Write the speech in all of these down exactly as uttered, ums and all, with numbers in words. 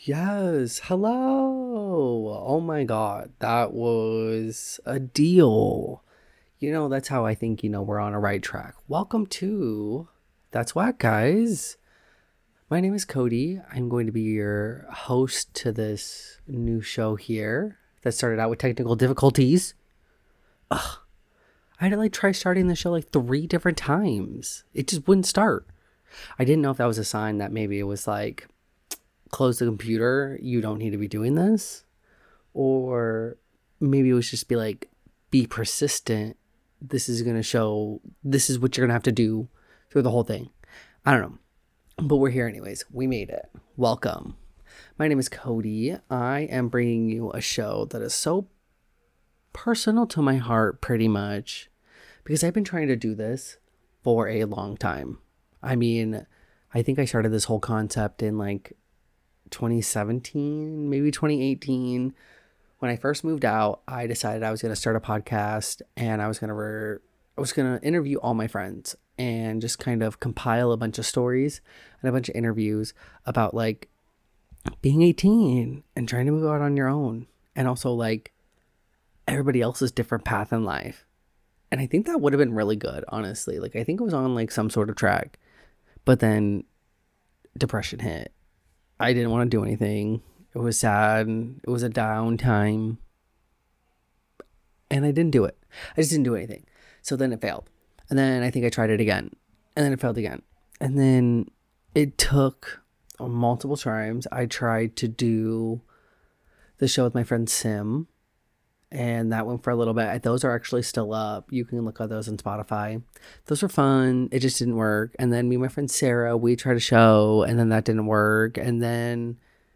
Yes, hello. Oh my God, that was a deal. You know, that's how I think, you know, we're on a right track. Welcome to That's Whack, guys. My name is Cody. I'm going to be your host to this new show here that started out with technical difficulties. Ugh, I had to like try starting the show like three different times. It just wouldn't start. I didn't know if that was a sign that maybe it was like, close the computer, you don't need to be doing this. Or maybe it was just be like, be persistent. This is going to show, this is what you're going to have to do through the whole thing. I don't know. But we're here anyways. We made it. Welcome. My name is Cody. I am bringing you a show that is so personal to my heart, pretty much, because I've been trying to do this for a long time. I mean, I think I started this whole concept in like twenty seventeen, maybe twenty eighteen. When I first moved out, I decided I was going to start a podcast, and I was going to re- I was going to interview all my friends and just kind of compile a bunch of stories and a bunch of interviews about like being eighteen and trying to move out on your own, and also like everybody else's different path in life. And I think that would have been really good, honestly. Like I think it was on like some sort of track, but then depression hit. I didn't want to do anything. It was sad. It was a down time. And I didn't do it. I just didn't do anything. So then it failed. And then I think I tried it again. And then it failed again. And then it took multiple times. I tried to do the show with my friend Sim. And that went for a little bit. Those are actually still up. You can look at those on Spotify. Those were fun. It just didn't work. And then me and my friend Sarah, we tried a show, and then that didn't work. And then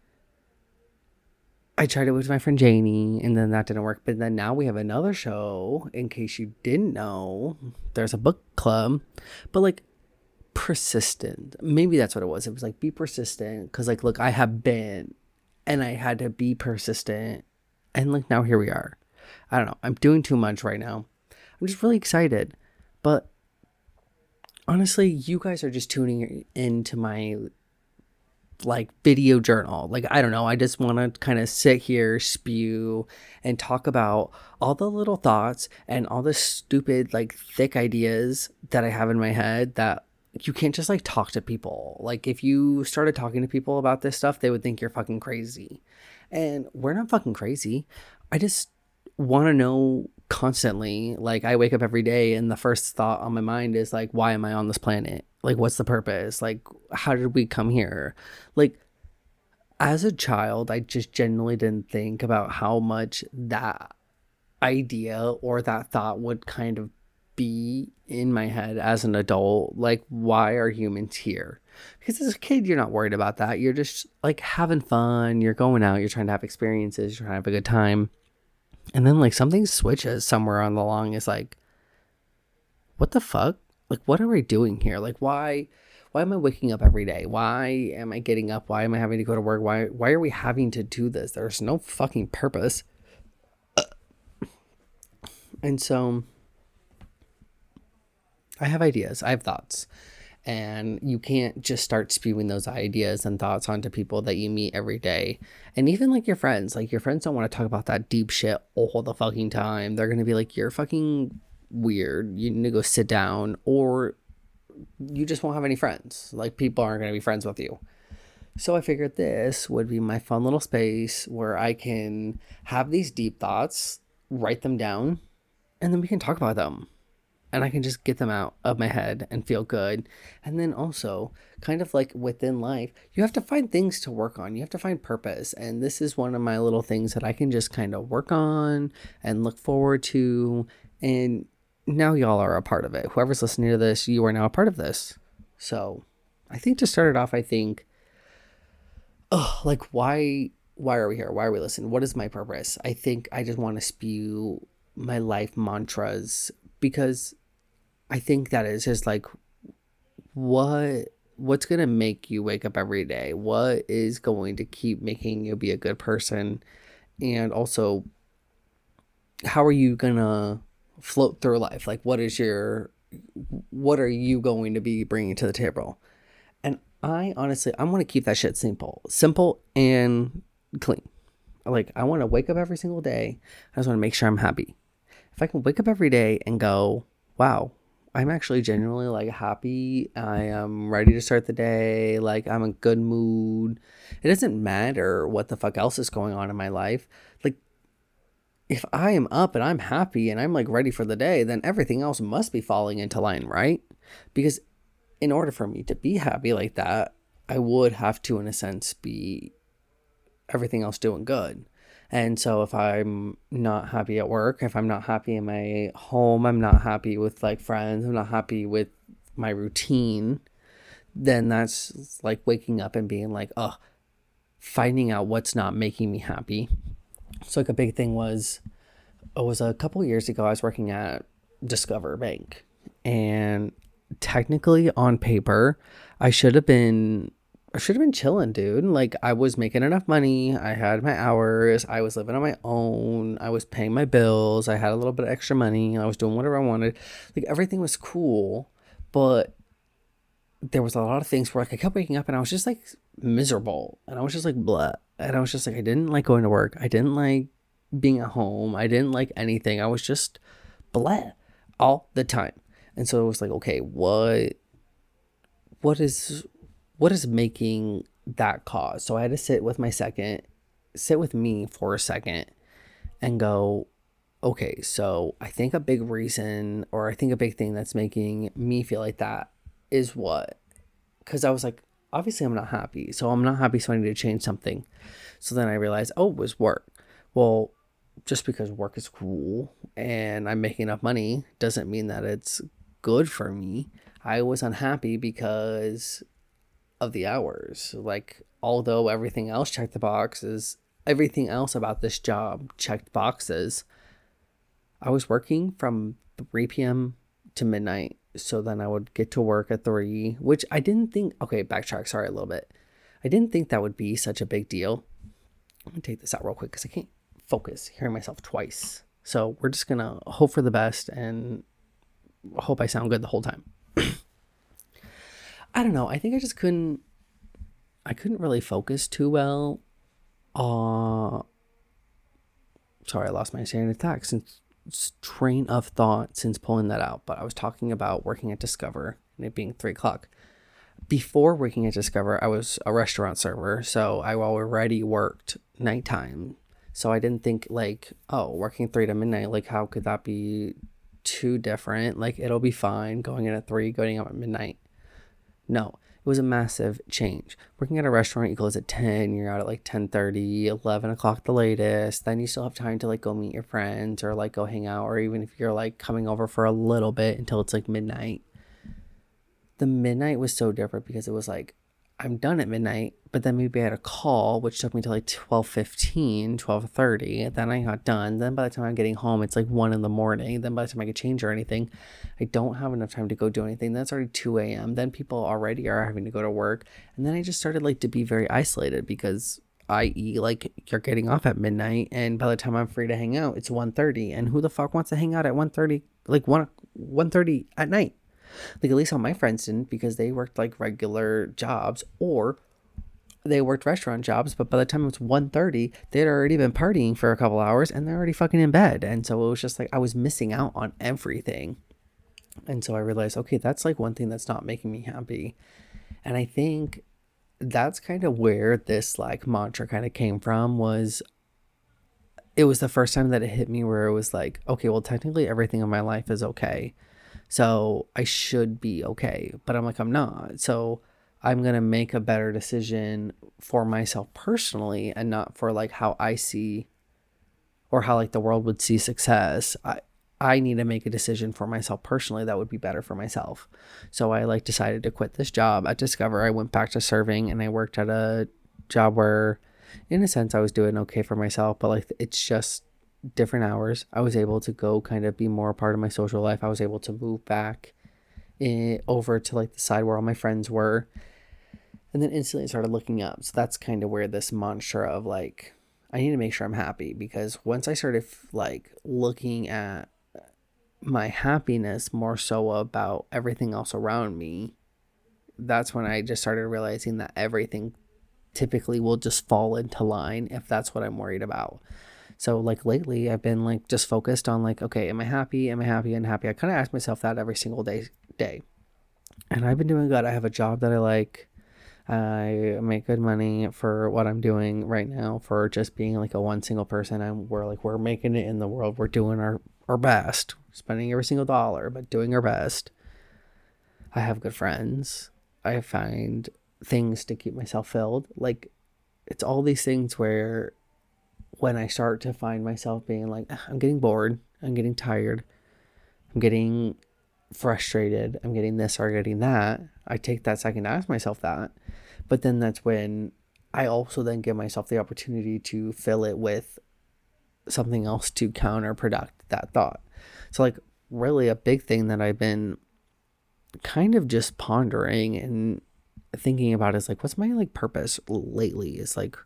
I tried it with my friend Janie, and then that didn't work. But then now we have another show. In case you didn't know, there's a book club. But like persistent. Maybe that's what it was. It was like be persistent. Because like, look, I have been, and I had to be persistent. And like now here we are. I don't know. I'm doing too much right now. I'm just really excited. But honestly, you guys are just tuning into my like video journal. Like, I don't know. I just want to kind of sit here, spew, and talk about all the little thoughts and all the stupid, like thick ideas that I have in my head that you can't just like talk to people. Like if you started talking to people about this stuff, they would think you're fucking crazy. And we're not fucking crazy. I just want to know constantly. Like I wake up every day and the first thought on my mind is like, why am I on this planet? Like, what's the purpose? Like, how did we come here? Like, as a child, I just genuinely didn't think about how much that idea or that thought would kind of be in my head as an adult. Like, why are humans here? Because as a kid, you're not worried about that. You're just like having fun. You're going out. You're trying to have experiences. You're trying to have a good time. And then like something switches somewhere on the long. Is like, what the fuck? Like, what are we doing here? Like, why, why am I waking up every day? Why am I getting up? Why am I having to go to work? Why, why are we having to do this? There's no fucking purpose. And so I have ideas. I have thoughts. And you can't just start spewing those ideas and thoughts onto people that you meet every day. And even like your friends, like your friends don't want to talk about that deep shit all the fucking time. They're going to be like, you're fucking weird. You need to go sit down, or you just won't have any friends. Like people aren't going to be friends with you. So I figured this would be my fun little space where I can have these deep thoughts, write them down, and then we can talk about them. And I can just get them out of my head and feel good. And then also, kind of like within life, you have to find things to work on. You have to find purpose. And this is one of my little things that I can just kind of work on and look forward to. And now y'all are a part of it. Whoever's listening to this, you are now a part of this. So I think to start it off, I think, oh, like why, why are we here? Why are we listening? What is my purpose? I think I just want to spew my life mantras, because I think that is just like, what, what's going to make you wake up every day? What is going to keep making you be a good person? And also, how are you going to float through life? Like, what is your, what are you going to be bringing to the table? And I honestly, I want to keep that shit simple, simple and clean. Like, I want to wake up every single day. I just want to make sure I'm happy. If I can wake up every day and go, wow, I'm actually genuinely like happy. I am ready to start the day. Like, I'm in good mood. It doesn't matter what the fuck else is going on in my life. Like, if I am up and I'm happy and I'm like ready for the day, then everything else must be falling into line, right? Because in order for me to be happy like that, I would have to, in a sense, be everything else doing good. And so if I'm not happy at work, if I'm not happy in my home, I'm not happy with like friends, I'm not happy with my routine, then that's like waking up and being like, oh, finding out what's not making me happy. So like a big thing was, it was a couple years ago, I was working at Discover Bank, and technically on paper, I should have been I should have been chilling, dude. Like, I was making enough money. I had my hours. I was living on my own. I was paying my bills. I had a little bit of extra money. I was doing whatever I wanted. Like, everything was cool. But there was a lot of things where like I kept waking up and I was just like miserable. And I was just like blah. And I was just like, I didn't like going to work. I didn't like being at home. I didn't like anything. I was just blah all the time. And so it was like, okay, what what is what is making that cause? So I had to sit with my second, sit with me for a second and go, okay, so I think a big reason, or I think a big thing that's making me feel like that is what? Because I was like, obviously I'm not happy. So I'm not happy, so I need to change something. So then I realized, oh, it was work. Well, just because work is cool and I'm making enough money doesn't mean that it's good for me. I was unhappy because of the hours. Like, although everything else checked the boxes, everything else about this job checked boxes, I was working from three p.m. to midnight. So then I would get to work at three, which I didn't think, okay, backtrack, sorry, a little bit. I didn't think that would be such a big deal. I'm gonna take this out real quick because I can't focus hearing myself twice. So we're just gonna hope for the best and hope I sound good the whole time. I don't know. I think I just couldn't, I couldn't really focus too well. Uh, sorry, I lost my train of thought since train of thought since pulling that out. But I was talking about working at Discover and it being three o'clock. Before working at Discover, I was a restaurant server, so I already worked nighttime. So I didn't think like, oh, working three to midnight, like how could that be too different? Like, it'll be fine going in at three, going out at midnight. No, it was a massive change. Working at a restaurant, you close at ten, you're out at like ten thirty, eleven o'clock the latest. Then you still have time to like go meet your friends or like go hang out, or even if you're like coming over for a little bit until it's like midnight. The midnight was so different because it was like, I'm done at midnight, but then maybe I had a call, which took me to like twelve fifteen, twelve thirty. Then I got done. Then by the time I'm getting home, it's like one in the morning. Then by the time I could change or anything, I don't have enough time to go do anything. That's already two a.m. Then people already are having to go to work. And then I just started like to be very isolated because that is like you're getting off at midnight. And by the time I'm free to hang out, it's one thirty. And who the fuck wants to hang out at one thirty, like one, one thirty at night? Like, at least all my friends didn't because they worked like regular jobs or they worked restaurant jobs. But by the time it was one thirty, they'd already been partying for a couple hours and they're already fucking in bed. And so it was just like I was missing out on everything. And so I realized, okay, that's like one thing that's not making me happy. And I think that's kind of where this like mantra kind of came from. Was it was the first time that it hit me where it was like, okay, well, technically everything in my life is okay. So I should be okay, but I'm like, I'm not. So I'm going to make a better decision for myself personally and not for like how I see or how like the world would see success. I, I need to make a decision for myself personally that would be better for myself. So I like decided to quit this job at Discover. I went back to serving and I worked at a job where in a sense I was doing okay for myself, but like it's just different hours. I was able to go kind of be more a part of my social life. I was able to move back in, over to like the side where all my friends were, and then instantly started looking up. So that's kind of where this mantra of like, I need to make sure I'm happy, because once I started like looking at my happiness more so about everything else around me, that's when I just started realizing that everything typically will just fall into line if that's what I'm worried about. So like lately I've been like just focused on like, okay, am I happy? Am I happy and happy? I kind of ask myself that every single day day. And I've been doing good. I have a job that I like. I make good money for what I'm doing right now for just being like a one single person. And we're like, we're making it in the world. We're doing our, our best, spending every single dollar, but doing our best. I have good friends. I find things to keep myself filled. Like it's all these things where when I start to find myself being like, I'm getting bored, I'm getting tired, I'm getting frustrated, I'm getting this or getting that, I take that second to ask myself that. But then that's when I also then give myself the opportunity to fill it with something else to counterproduct that thought. So like really a big thing that I've been kind of just pondering and thinking about is like, what's my like purpose lately? Is like,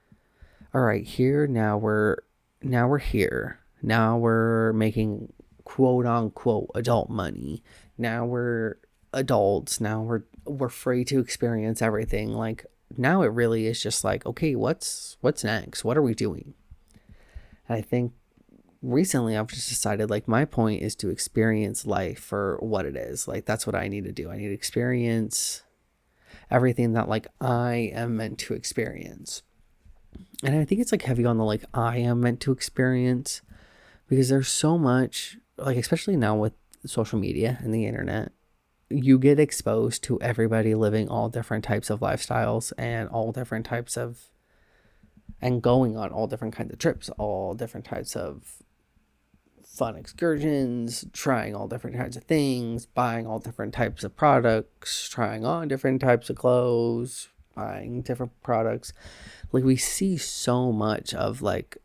all right, here now we're now we're here. Now we're making quote unquote adult money. Now we're adults. Now we're we're free to experience everything. Like now it really is just like, okay, what's what's next? What are we doing? And I think recently I've just decided like my point is to experience life for what it is. Like that's what I need to do. I need to experience everything that like I am meant to experience. And I think it's like heavy on the like I am meant to experience, because there's so much, like especially now with social media and the internet, you get exposed to everybody living all different types of lifestyles and all different types of, and going on all different kinds of trips, all different types of fun excursions, trying all different kinds of things, buying all different types of products, trying on different types of clothes, buying different products. Like we see so much of like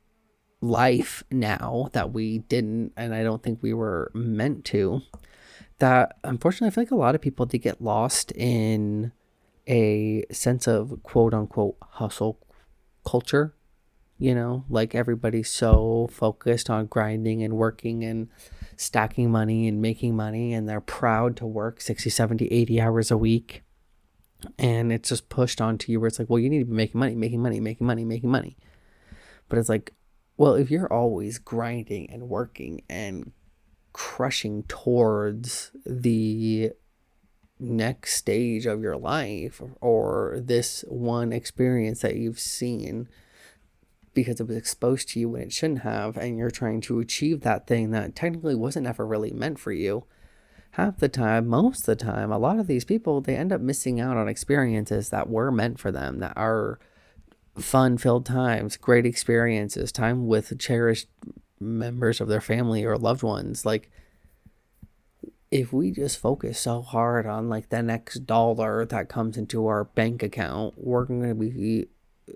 life now that we didn't, and I don't think we were meant to, that unfortunately I feel like a lot of people did get lost in a sense of quote unquote hustle culture. You know, like everybody's so focused on grinding and working and stacking money and making money, and they're proud to work sixty, seventy, eighty hours a week. And it's just pushed onto you where it's like, well, you need to be making money, making money, making money, making money. But it's like, well, if you're always grinding and working and crushing towards the next stage of your life or this one experience that you've seen because it was exposed to you when it shouldn't have, and you're trying to achieve that thing that technically wasn't ever really meant for you, half the time, most of the time, a lot of these people, they end up missing out on experiences that were meant for them, that are fun-filled times, great experiences, time with cherished members of their family or loved ones. Like, if we just focus so hard on like the next dollar that comes into our bank account, we're going to be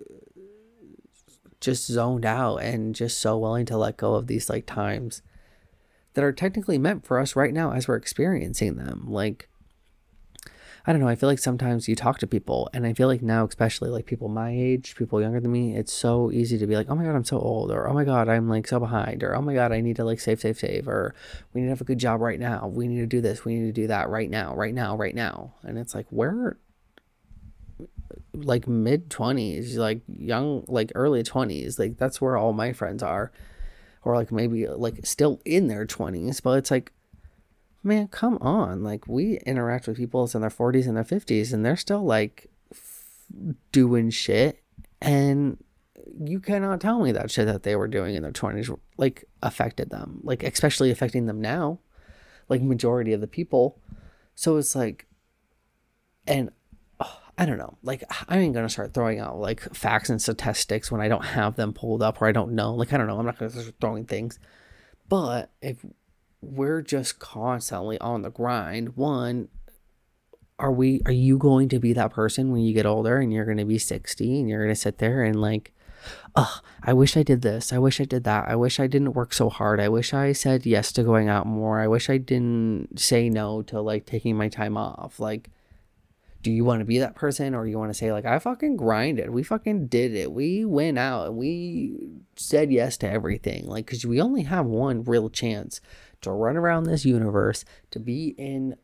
just zoned out and just so willing to let go of these like times that are technically meant for us right now as we're experiencing them. Like, I don't know, I feel like sometimes you talk to people, and I feel like now, especially like people my age, people younger than me, it's so easy to be like, oh my God, I'm so old, or oh my God, I'm like so behind, or oh my God, I need to like save, save, save, or we need to have a good job right now. We need to do this. We need to do that right now, right now, right now. And it's like, we're like mid twenties, like young, like early twenties. Like that's where all my friends are, or like maybe like still in their twenties, but it's like, man, come on. Like we interact with people in their forties and their fifties, and they're still like f- doing shit, and you cannot tell me that shit that they were doing in their twenties like affected them, like especially affecting them now, like majority of the people. So it's like, and oh, I don't know, like I ain't gonna start throwing out like facts and statistics when I don't have them pulled up or I don't know. Like I don't know, I'm not gonna start throwing things. But if we're just constantly on the grind, one, are we are you going to be that person when you get older and you're going to be sixty and you're going to sit there and like, oh, I wish I did this, I wish I did that, I wish I didn't work so hard, I wish I said yes to going out more, I wish I didn't say no to like taking my time off? Like, do you want to be that person, or you want to say like, I fucking grinded, we fucking did it, we went out and we said yes to everything? Like, because we only have one real chance to run around this universe, to be in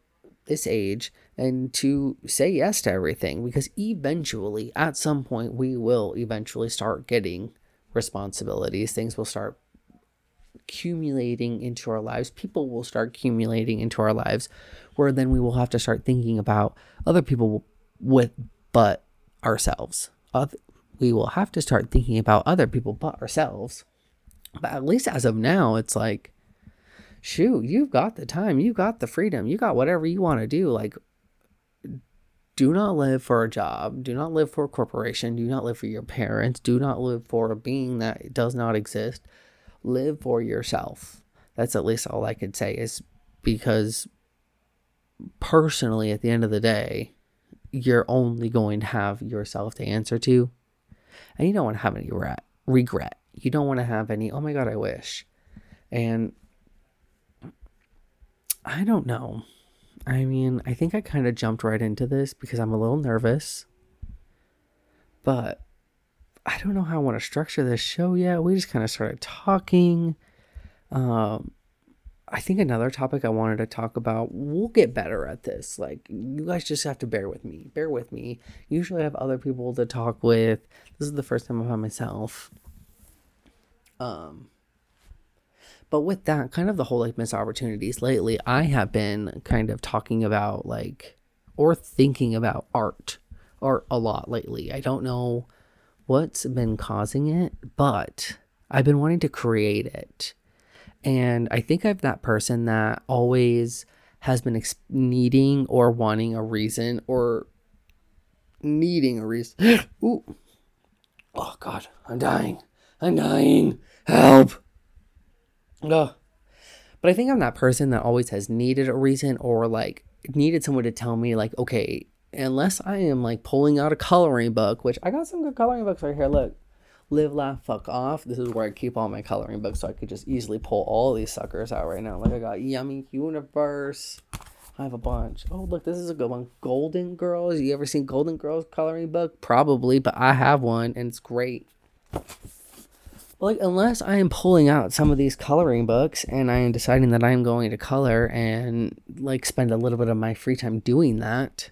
this age and to say yes to everything, because eventually at some point we will eventually start getting responsibilities. Things will start accumulating into our lives. People will start accumulating into our lives, where then we will have to start thinking about other people with but ourselves. We will have to start thinking about other people but ourselves. But at least as of now, it's like, shoot, you've got the time, you've got the freedom, you got whatever you want to do. Like, do not live for a job. Do not live for a corporation. Do not live for your parents. Do not live for a being that does not exist. Live for yourself. That's at least all I could say, is because personally, at the end of the day, you're only going to have yourself to answer to. And you don't want to have any regret. regret. You don't want to have any, oh my God, I wish. And I don't know. I mean, I think I kind of jumped right into this because I'm a little nervous. But I don't know how I want to structure this show yet. We just kind of started talking. Um, I think another topic I wanted to talk about, we'll get better at this. Like, you guys just have to bear with me. Bear with me. Usually I have other people to talk with. This is the first time I'm by myself. Um, but with that, kind of the whole like missed opportunities lately, I have been kind of talking about like, or thinking about art, art a lot lately. I don't know what's been causing it, but I've been wanting to create it. And I think I'm that person that always has been ex- needing or wanting a reason or needing a reason. Ooh. Oh God, I'm dying. I'm dying. Help. Ugh. But I think I'm that person that always has needed a reason, or like needed someone to tell me like, okay, unless I am like pulling out a coloring book, which I got some good coloring books right here. Look, Live, Laugh, Fuck Off. This is where I keep all my coloring books, so I could just easily pull all these suckers out right now. Like I got Yummy Universe. I have a bunch. Oh, look, this is a good one. Golden Girls. You ever seen Golden Girls coloring book? Probably, but I have one and it's great. Like, unless I am pulling out some of these coloring books and I am deciding that I am going to color and like spend a little bit of my free time doing that,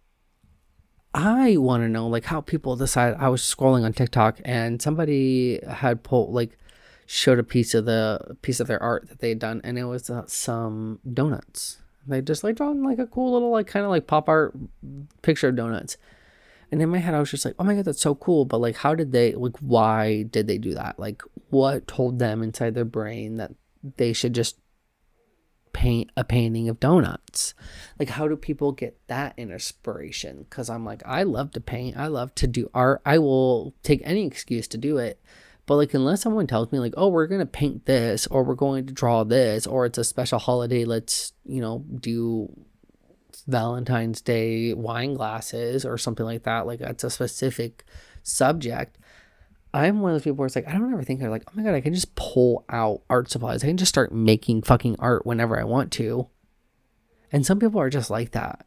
I want to know like how people decide. I was scrolling on TikTok and somebody had pulled like showed a piece of the piece of their art that they had done, and it was uh, some donuts. They just like drawn like a cool little like kind of like pop art picture of donuts. And in my head, I was just like, oh my God, that's so cool. But like, how did they, like, why did they do that? Like, what told them inside their brain that they should just paint a painting of donuts? Like, how do people get that inspiration? Because I'm like, I love to paint. I love to do art. I will take any excuse to do it. But like, unless someone tells me like, oh, we're going to paint this, or we're going to draw this, or it's a special holiday, let's, you know, do Valentine's Day wine glasses or something like that, like that's a specific subject. I'm one of those people where it's like, I don't ever think they're like, oh my God, I can just pull out art supplies. I can just start making fucking art whenever I want to. And some people are just like that.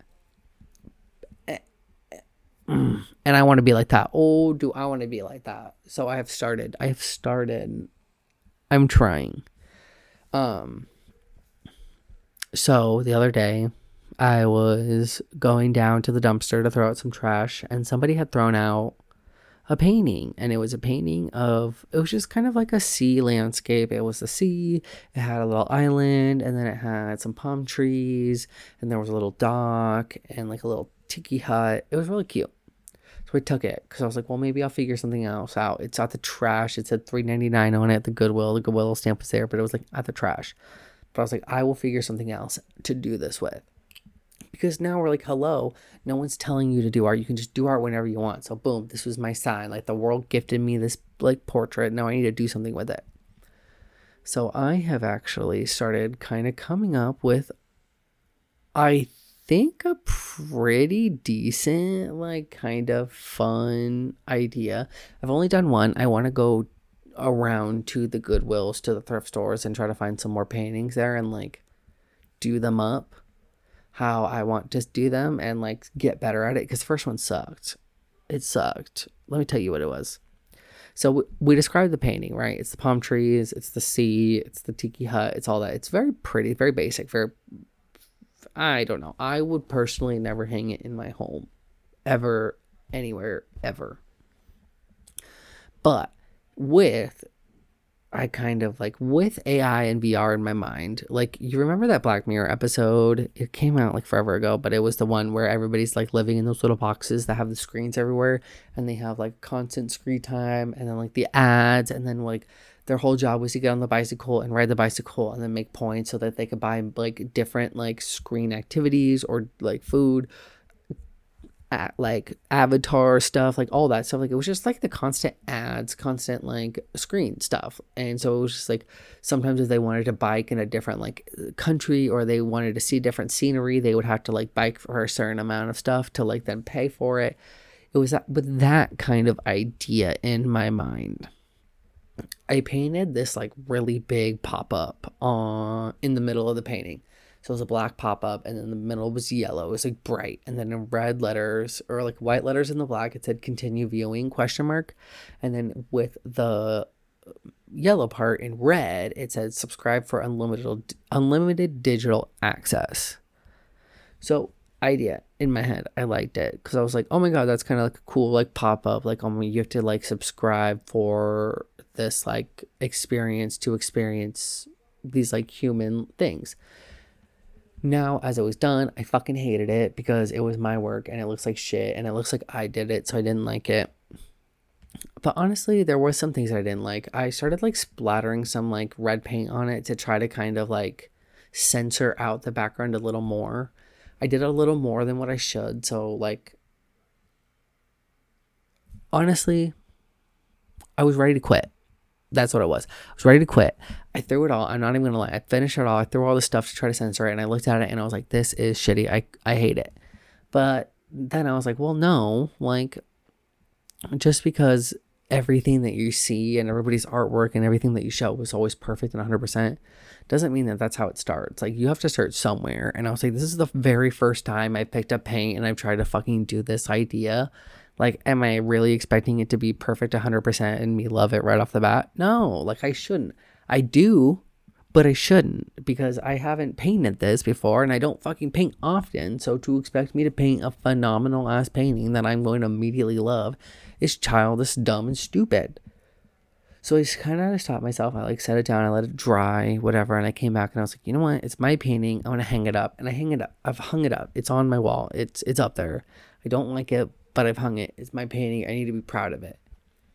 And I want to be like that. Oh, do I want to be like that? So I have started. I have started. I'm trying. Um. So the other day, I was going down to the dumpster to throw out some trash, and somebody had thrown out a painting, and it was a painting of, it was just kind of like a sea landscape. It was the sea, it had a little island, and then it had some palm trees, and there was a little dock, and like a little tiki hut. It was really cute. So I took it, because I was like, well, maybe I'll figure something else out. It's at the trash. It said three ninety-nine on it at the Goodwill. The Goodwill stamp was there, but it was like at the trash. But I was like, I will figure something else to do this with. Because now we're like, hello, no one's telling you to do art. You can just do art whenever you want. So boom, this was my sign. Like the world gifted me this like portrait. Now I need to do something with it. So I have actually started kind of coming up with, I think, a pretty decent, like kind of fun idea. I've only done one. I want to go around to the Goodwills, to the thrift stores, and try to find some more paintings there and like do them up how I want to do them and like get better at it, because the first one sucked. It sucked. Let me tell you what it was. So we, we described the painting, right? It's the palm trees, it's the sea, it's the tiki hut, it's all that. It's very pretty, very basic, very, I don't know. I would personally never hang it in my home. Ever, anywhere, ever. But with I kind of like with A I and V R in my mind, like you remember that Black Mirror episode? It came out like forever ago, but it was the one where everybody's like living in those little boxes that have the screens everywhere, and they have like constant screen time, and then like the ads, and then like their whole job was to get on the bicycle and ride the bicycle and then make points so that they could buy like different like screen activities or like food, at like avatar stuff, like all that stuff. Like it was just like the constant ads, constant like screen stuff. And so it was just like sometimes if they wanted to bike in a different like country or they wanted to see different scenery, they would have to like bike for a certain amount of stuff to like then pay for it. It was that with that kind of idea in my mind. I painted this like really big pop-up on in the middle of the painting. So it was a black pop-up, and then the middle was yellow. It was like bright. And then in red letters, or like white letters in the black, it said continue viewing question mark. And then with the yellow part in red, it said subscribe for unlimited unlimited digital access. So idea in my head, I liked it because I was like, oh my god, that's kind of like a cool like pop-up. Like, oh, you have to like subscribe for this like experience to experience these like human things. Now, as it was done, I fucking hated it because it was my work and it looks like shit and it looks like I did it, so I didn't like it. But honestly, there were some things that I didn't like. I started like splattering some like red paint on it to try to kind of like censor out the background a little more. I did a little more than what I should, so like honestly, I was ready to quit. That's what it was. I was ready to quit. I threw it all. I'm not even gonna lie. I finished it all. I threw all the stuff to try to censor it, and I looked at it and I was like, this is shitty. I, I hate it. But then I was like, well, no, like just because everything that you see and everybody's artwork and everything that you show was always perfect and one hundred percent doesn't mean that that's how it starts. Like you have to start somewhere. And I was like, this is the very first time I picked up paint and I've tried to fucking do this idea. Like, am I really expecting it to be perfect one hundred percent and me love it right off the bat? No, like I shouldn't. I do, but I shouldn't because I haven't painted this before and I don't fucking paint often. So to expect me to paint a phenomenal ass painting that I'm going to immediately love is childish, dumb, and stupid. So I just kind of stopped myself. I like set it down, I let it dry, whatever. And I came back and I was like, you know what? It's my painting. I want to hang it up. And I hang it up. I've hung it up. It's on my wall. It's, it's up there. I don't like it, but I've hung it. It's my painting. I need to be proud of it.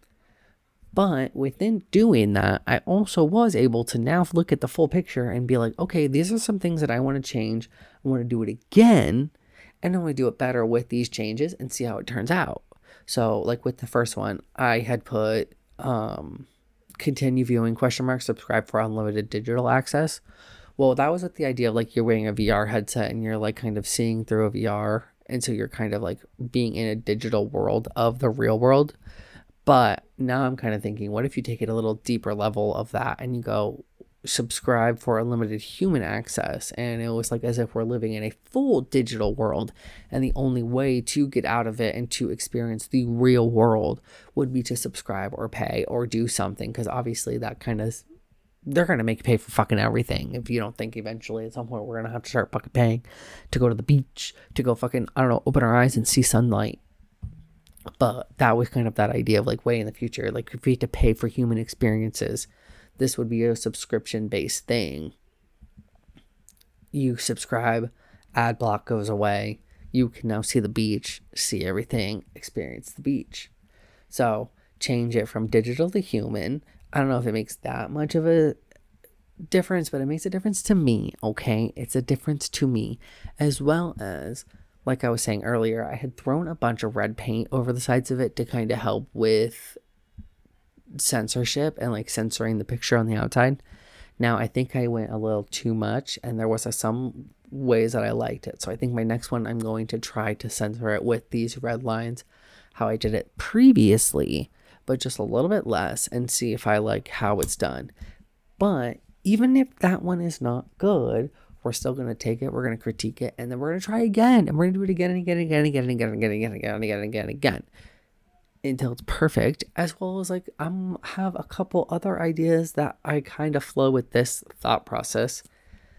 But within doing that, I also was able to now look at the full picture and be like, okay, these are some things that I want to change. I want to do it again. And I want to do it better with these changes and see how it turns out. So like with the first one, I had put um, continue viewing question mark, subscribe for unlimited digital access. Well, that was with the idea of like you're wearing a V R headset and you're like kind of seeing through a V R. And so you're kind of like being in a digital world of the real world. But now I'm kind of thinking, what if you take it a little deeper level of that and you go subscribe for unlimited human access? And it was like as if we're living in a full digital world. And the only way to get out of it and to experience the real world would be to subscribe or pay or do something. Because obviously that kind of, they're going to make you pay for fucking everything. If you don't think eventually at some point we're going to have to start fucking paying to go to the beach, to go fucking, I don't know, open our eyes and see sunlight. But that was kind of that idea of like way in the future. Like if we had to pay for human experiences, this would be a subscription based thing. You subscribe, ad block goes away. You can now see the beach, see everything, experience the beach. So change it from digital to human. I don't know if it makes that much of a difference, but it makes a difference to me, okay? It's a difference to me. As well as, like I was saying earlier, I had thrown a bunch of red paint over the sides of it to kind of help with censorship and like censoring the picture on the outside. Now, I think I went a little too much and there was a, some ways that I liked it. So I think my next one, I'm going to try to censor it with these red lines, how I did it previously, but just a little bit less, and see if I like how it's done. But even if that one is not good, we're still going to take it, we're going to critique it, and then we're going to try again, and we're going to do it again and again and again and again and again and again and again and again and again and again and again until it's perfect. As well as like I'm have a couple other ideas that I kind of flow with this thought process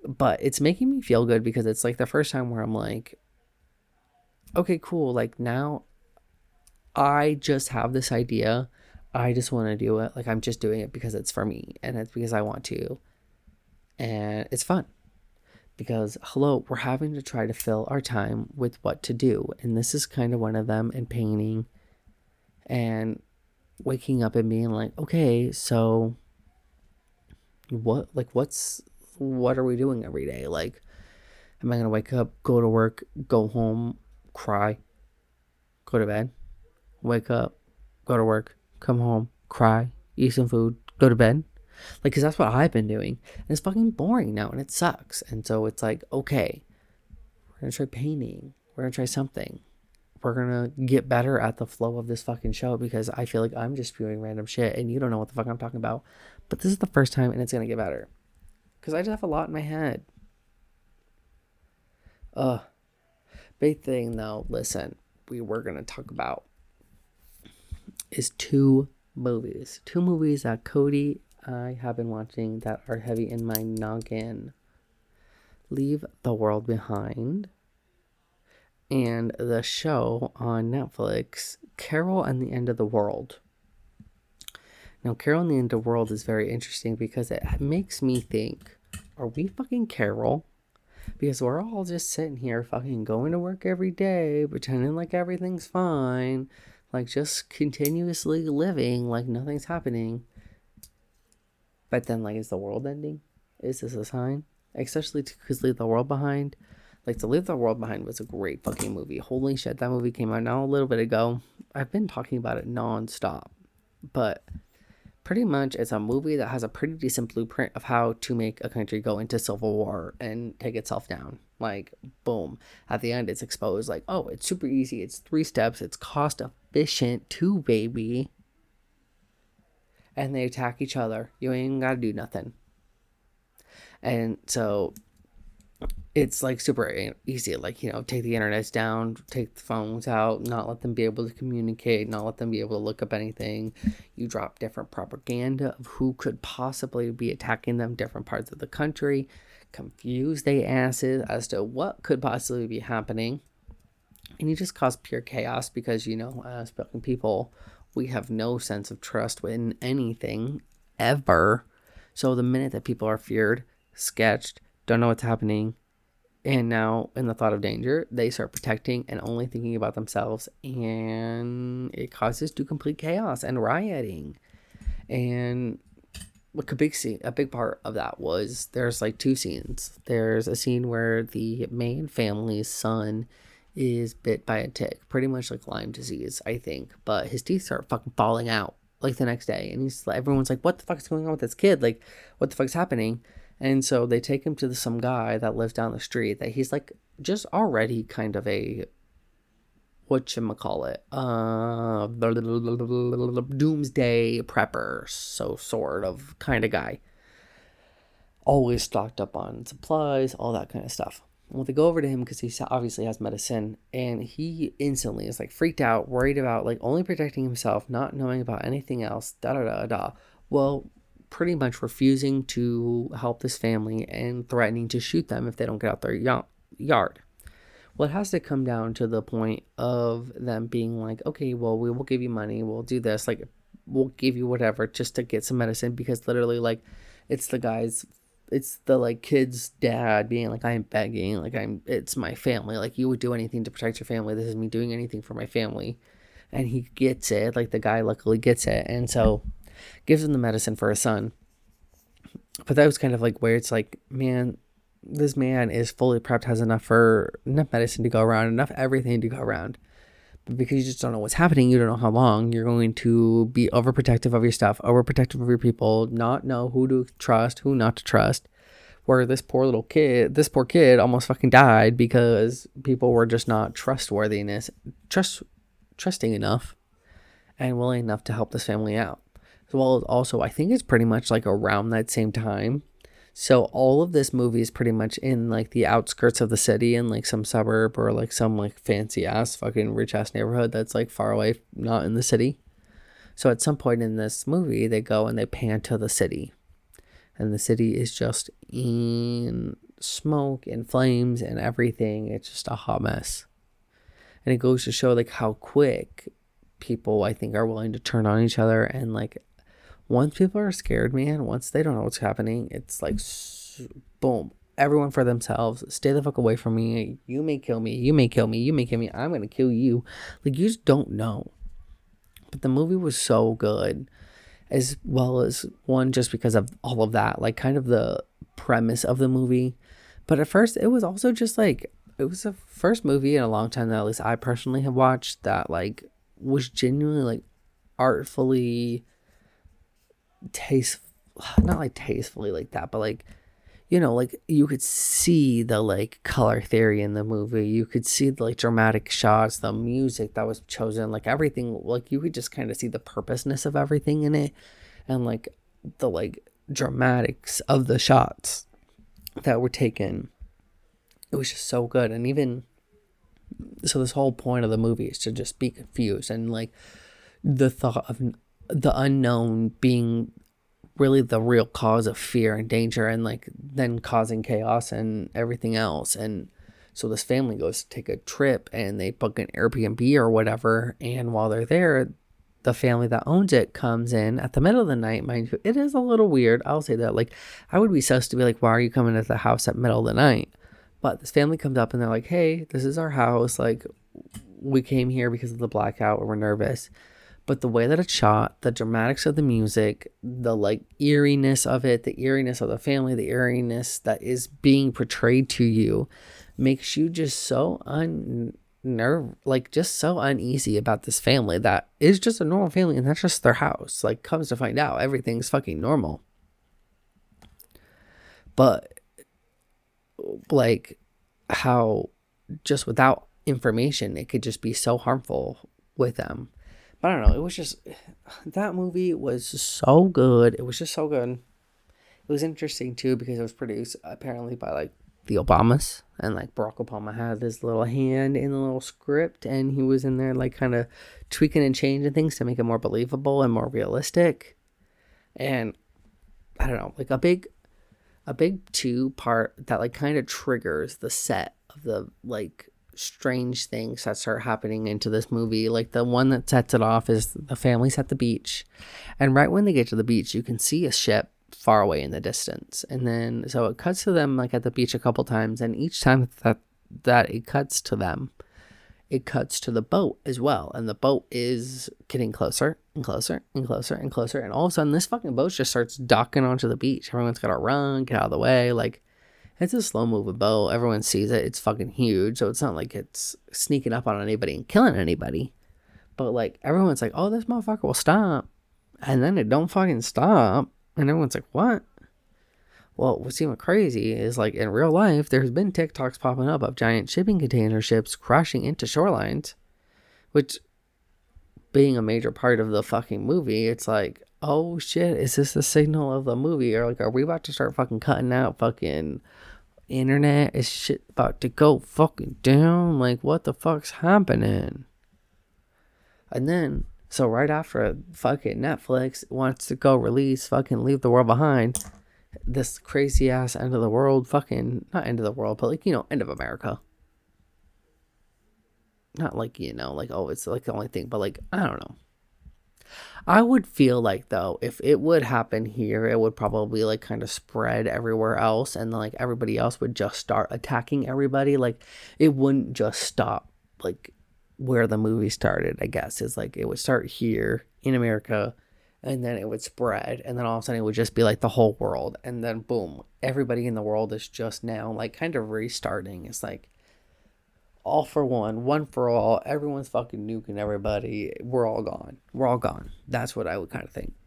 but it's making me feel good because it's like the first time where I'm like, okay, cool. Like now I just have this idea. I just want to do it. Like I'm just doing it because it's for me and it's because I want to. And it's fun because, hello, we're having to try to fill our time with what to do. And this is kind of one of them, in painting and waking up and being like, okay, so what, like, what's, what are we doing every day? Like, am I going to wake up, go to work, go home, cry, go to bed, wake up, go to work, come home, cry, eat some food, go to bed? Like, because that's what I've been doing. And it's fucking boring now and it sucks. And so it's like, okay, we're going to try painting. We're going to try something. We're going to get better at the flow of this fucking show because I feel like I'm just spewing random shit and you don't know what the fuck I'm talking about. But this is the first time and it's going to get better. Because I just have a lot in my head. Uh, big thing though, listen, we were going to talk about is two movies. Two movies that Cody I have been watching that are heavy in my noggin. Leave the World Behind and the show on Netflix, Carol and the End of the World. Now, Carol and the End of the World is very interesting because it makes me think, are we fucking Carol? Because we're all just sitting here fucking going to work every day, pretending like everything's fine, like just continuously living like nothing's happening. But then, like, is the world ending? Is this a sign? Especially because Leave the World Behind. Like, to Leave the World Behind was a great fucking movie. Holy shit, that movie came out now a little bit ago. I've been talking about it nonstop. But pretty much it's a movie that has a pretty decent blueprint of how to make a country go into civil war and take itself down. Like, boom. At the end, it's exposed. Like, oh, it's super easy. It's three steps. It's cost efficient too, baby. And they attack each other. You ain't even gotta do nothing. And so it's like super easy. Like, you know, take the internets down, take the phones out, not let them be able to communicate, not let them be able to look up anything. You drop different propaganda of who could possibly be attacking them, different parts of the country, confuse they asses as to what could possibly be happening. And you just cause pure chaos because, you know, as fucking people, we have no sense of trust in anything ever. So the minute that people are feared, sketched, don't know what's happening, and now in the thought of danger, they start protecting and only thinking about themselves, and it causes to complete chaos and rioting. And like a big scene, a big part of that was there's like two scenes. There's a scene where the main family's son is bit by a tick, pretty much like Lyme disease, I think, but his teeth start fucking falling out like the next day, and he's everyone's like, what the fuck is going on with this kid? Like, what the fuck's happening? And so they take him to the, some guy that lives down the street that he's like just already kind of a whatchamacallit, uh doomsday prepper, so sort of kind of guy, always stocked up on supplies, all that kind of stuff. Well, they go over to him because he obviously has medicine, and he instantly is like freaked out, worried about like only protecting himself, not knowing about anything else, da da da da. Well, pretty much refusing to help this family and threatening to shoot them if they don't get out their yard. Well, it has to come down to the point of them being like, okay, well, we will give you money, we'll do this, like, we'll give you whatever just to get some medicine, because literally, like, it's the guy's it's the like kid's dad being like, I'm begging, like I'm it's my family, like you would do anything to protect your family, this is me doing anything for my family. And he gets it, like the guy luckily gets it, and so gives him the medicine for his son. But that was kind of like where it's like, man, this man is fully prepped, has enough for enough medicine to go around, enough everything to go around. But because you just don't know what's happening, you don't know how long, you're going to be overprotective of your stuff, overprotective of your people, not know who to trust, who not to trust. Where this poor little kid, this poor kid almost fucking died because people were just not trustworthiness, trust, trusting enough and willing enough to help this family out. As well as also, I think it's pretty much like around that same time. So all of this movie is pretty much in like the outskirts of the city, in like some suburb or like some like fancy ass fucking rich ass neighborhood that's like far away, not in the city. So at some point in this movie, they go and they pan to the city, and the city is just in smoke and flames and everything. It's just a hot mess. And it goes to show like how quick people, I think, are willing to turn on each other. And like once people are scared, man, once they don't know what's happening, it's like boom, everyone for themselves. Stay the fuck away from me. You may kill me. You may kill me. You may kill me. I'm gonna kill you. Like, you just don't know. But the movie was so good, as well as one, just because of all of that, like kind of the premise of the movie. But at first, it was also just like, it was the first movie in a long time that at least I personally have watched that like was genuinely like artfully taste, not like tastefully like that, but like, you know, like you could see the like color theory in the movie. You could see the like dramatic shots, the music that was chosen, like everything. Like you could just kind of see the purposeness of everything in it, and like the like dramatics of the shots that were taken. It was just so good. And even so, this whole point of the movie is to just be confused, and like the thought of the unknown being really the real cause of fear and danger, and like then causing chaos and everything else. And so this family goes to take a trip, and they book an Airbnb or whatever, and while they're there, the family that owns it comes in at the middle of the night. Mind you, it is a little weird, I'll say that. Like, I would be sus to be like, why are you coming to the house at middle of the night? But this family comes up and they're like, hey, this is our house, like we came here because of the blackout and we're nervous. But the way that it's shot, the dramatics of the music, the like eeriness of it, the eeriness of the family, the eeriness that is being portrayed to you makes you just so unnerve, like just so uneasy about this family that is just a normal family, and that's just their house. Like, comes to find out, everything's fucking normal. But like how just without information, it could just be so harmful with them. But I don't know, it was just, that movie was so good. It was just so good. It was interesting too because it was produced apparently by like the Obamas, and like Barack Obama had his little hand in the little script, and he was in there like kind of tweaking and changing things to make it more believable and more realistic. And I don't know, like a big a big two part that like kind of triggers the set of the like strange things that start happening into this movie. Like the one that sets it off is the family's at the beach, and right when they get to the beach, you can see a ship far away in the distance. And then so it cuts to them like at the beach a couple times, and each time that that it cuts to them, it cuts to the boat as well, and the boat is getting closer and closer and closer and closer, and all of a sudden this fucking boat just starts docking onto the beach. Everyone's gotta run, get out of the way. Like, it's a slow moving boat, everyone sees it, it's fucking huge, so it's not like it's sneaking up on anybody and killing anybody, but like everyone's like, oh, this motherfucker will stop, and then it don't fucking stop, and everyone's like, what? Well, what's even crazy is, like, in real life, there's been TikToks popping up of giant shipping container ships crashing into shorelines, which, being a major part of the fucking movie, it's like, oh shit, is this the signal of the movie? Or like, are we about to start fucking cutting out fucking internet? Is shit about to go fucking down? Like, what the fuck's happening? And then, so right after fucking Netflix wants to go release fucking Leave the World Behind, this crazy ass end of the world, fucking, not end of the world, but like, you know, end of America. Not like, you know, like, oh, it's like the only thing, but like, I don't know. I would feel like, though, if it would happen here, it would probably like kind of spread everywhere else, and like everybody else would just start attacking everybody. Like, it wouldn't just stop like where the movie started, I guess. Is like it would start here in America, and then it would spread, and then all of a sudden it would just be like the whole world, and then boom, everybody in the world is just now like kind of restarting. It's like all for one, one for all, everyone's fucking nuking everybody, we're all gone, we're all gone. That's what I would kind of think.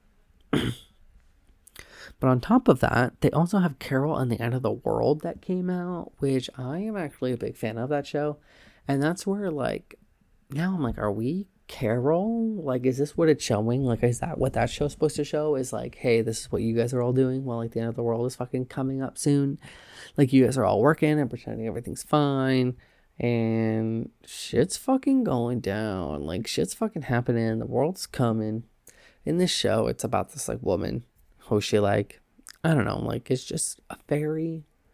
But on top of that, they also have Carol and the End of the World that came out, which I am actually a big fan of that show. And that's where, like, now I'm like, are we Carol? Like, is this what it's showing? Like, is that what that show's supposed to show? Is like, hey, this is what you guys are all doing while like the end of the world is fucking coming up soon. Like, you guys are all working and pretending everything's fine, and shit's fucking going down. Like, shit's fucking happening. The world's coming. In this show, it's about this like woman who she like, I don't know, like, it's just a very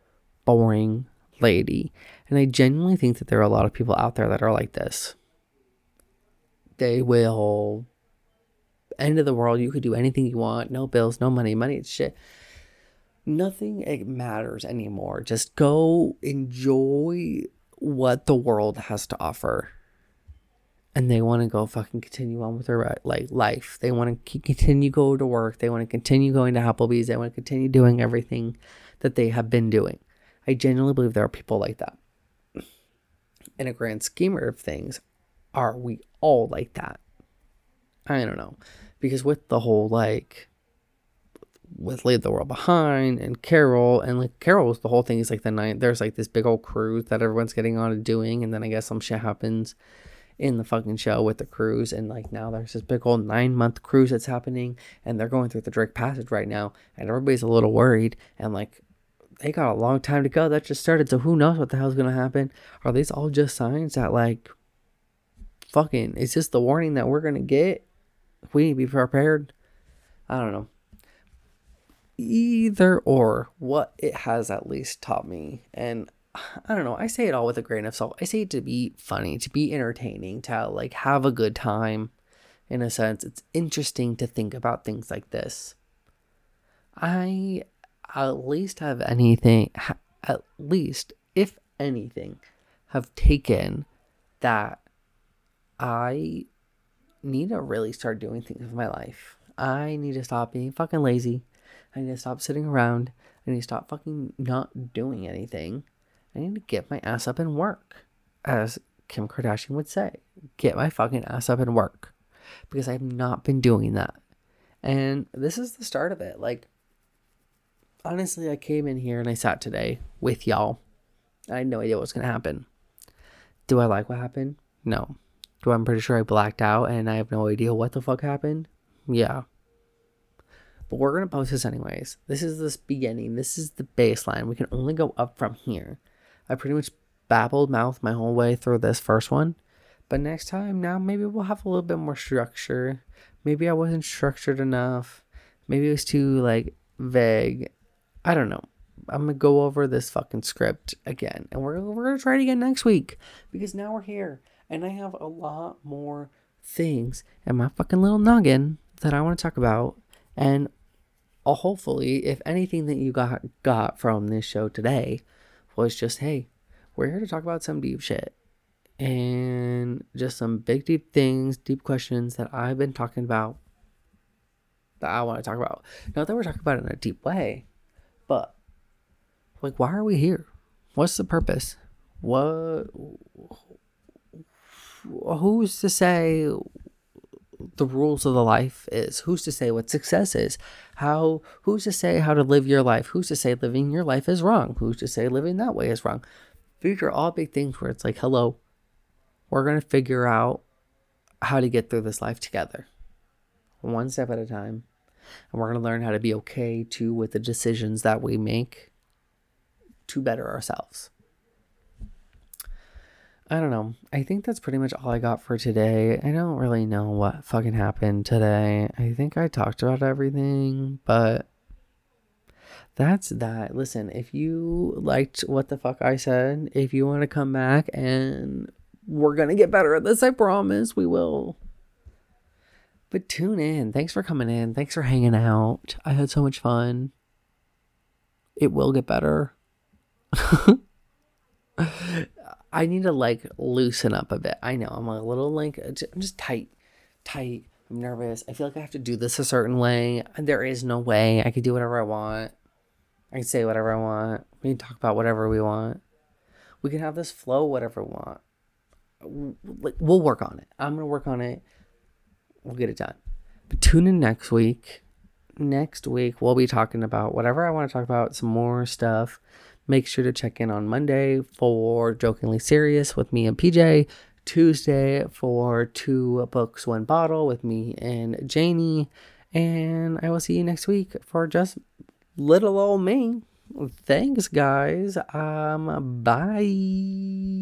boring lady. And I genuinely think that there are a lot of people out there that are like this. They will, end of the world, you could do anything you want, no bills, no money, money, it's shit. Nothing it matters anymore. Just go enjoy what the world has to offer. And they want to go fucking continue on with their like life. They want to continue go to work. They want to continue going to Applebee's. They want to continue doing everything that they have been doing. I genuinely believe there are people like that. In a grand scheme of things, are we all like that? I don't know. Because with the whole like with Leave the World Behind and Carol, and like Carol's the whole thing is like the night there's like this big old cruise that everyone's getting on and doing, and then I guess some shit happens in the fucking show with the cruise, and like now there's this big old nine month cruise that's happening, and they're going through the Drake Passage right now, and everybody's a little worried, and like they got a long time to go. That just started, so who knows what the hell's gonna happen? Are these all just signs that like fucking is this the warning that we're gonna get? We need to be prepared. I don't know. Either or, what it has at least taught me, and I don't know, I say it all with a grain of salt. I say it to be funny, to be entertaining, to like have a good time. In a sense, it's interesting to think about things like this. I at least have anything, at least if anything, have taken that I need to really start doing things with my life. I need to stop being fucking lazy. I need to stop sitting around. I need to stop fucking not doing anything. I need to get my ass up and work. As Kim Kardashian would say, get my fucking ass up and work. Because I have not been doing that. And this is the start of it. Like, honestly, I came in here and I sat today with y'all. I had no idea what was going to happen. Do I like what happened? No. Do I'm pretty sure I blacked out and I have no idea what the fuck happened? Yeah. But we're going to post this anyways. This is this beginning. This is the baseline. We can only go up from here. I pretty much babbled mouth my whole way through this first one. But next time, now maybe we'll have a little bit more structure. Maybe I wasn't structured enough. Maybe it was too, like, vague. I don't know. I'm going to go over this fucking script again. And we're, we're going to try it again next week. Because now we're here. And I have a lot more things in my fucking little noggin that I want to talk about. And uh, hopefully, if anything that you got got from this show today was just, hey, we're here to talk about some deep shit. And just some big, deep things, deep questions that I've been talking about that I want to talk about. Not that we're talking about it in a deep way, but like, why are we here? What's the purpose? What? Who's to say the rules of the life is? Who's to say what success is? How? Who's to say how to live your life? Who's to say living your life is wrong? Who's to say living that way is wrong? These are all big things where it's like, hello, we're going to figure out how to get through this life together. One step at a time. And we're going to learn how to be okay too with the decisions that we make to better ourselves. I don't know. I think that's pretty much all I got for today. I don't really know what fucking happened today. I think I talked about everything, but that's that. Listen, if you liked what the fuck I said, if you want to come back and we're going to get better at this, I promise we will. But tune in. Thanks for coming in. Thanks for hanging out. I had so much fun. It will get better. I need to like loosen up a bit. I know I'm a little like, I'm just tight, tight. I'm nervous. I feel like I have to do this a certain way. There is no way. I can do whatever I want. I can say whatever I want. We can talk about whatever we want. We can have this flow whatever we want. We'll work on it. I'm going to work on it. We'll get it done. But tune in next week. Next week, we'll be talking about whatever I want to talk about. Some more stuff. Make sure to check in on Monday for Jokingly Serious with me and P J. Tuesday for Two Books, One Bottle with me and Janie. And I will see you next week for just little old me. Thanks, guys. Um, bye.